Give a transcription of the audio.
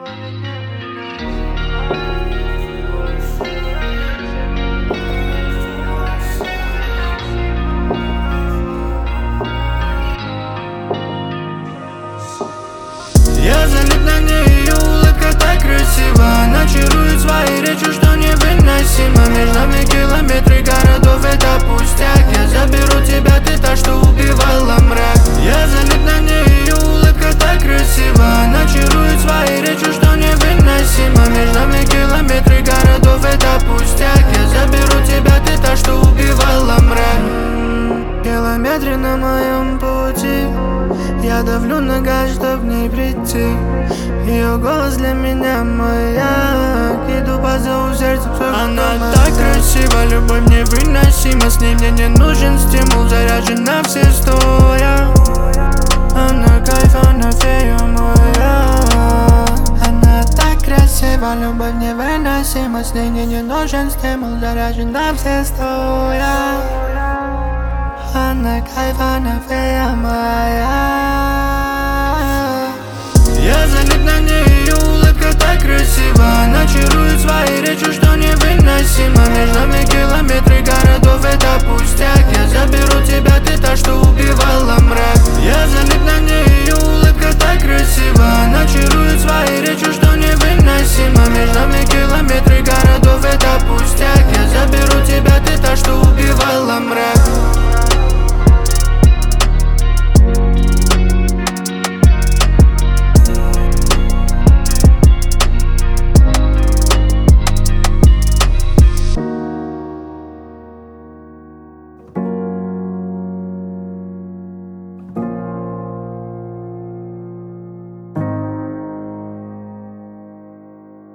Я залип на ней, ее улыбка так красива. Она чарует своей речью, что невыносимо. Между нами километры городов, это пустяк. Я заберу тебя, ты та, что убивала мрак. Я залип на ней, ее улыбка так красива. Она чарует своей речью, что невыносимо. Между нами километры городов, это пустяк. Я заберу тебя, ты та, что убивала мрак. Километры на моем пути, я давлю на газ, чтоб в ней прийти. Ее голос для меня маяк. Иду по зову сердца, она так красива, любовь невыносима. С ней мне не нужен стимул, заряжена все стоя. Она кайф, она фея моя. Она так красива, любовь невыносима. С ней мне не нужен стимул, заряжена все стоя. Она кайф, она фея моя. Я залип на ней, ее улыбка так красива. Она чарует своей речью, что невыносимо. Между нами километры городов, это пустяк. Я заберу тебя, ты та, что убивала мрак. Я залип на ней, ее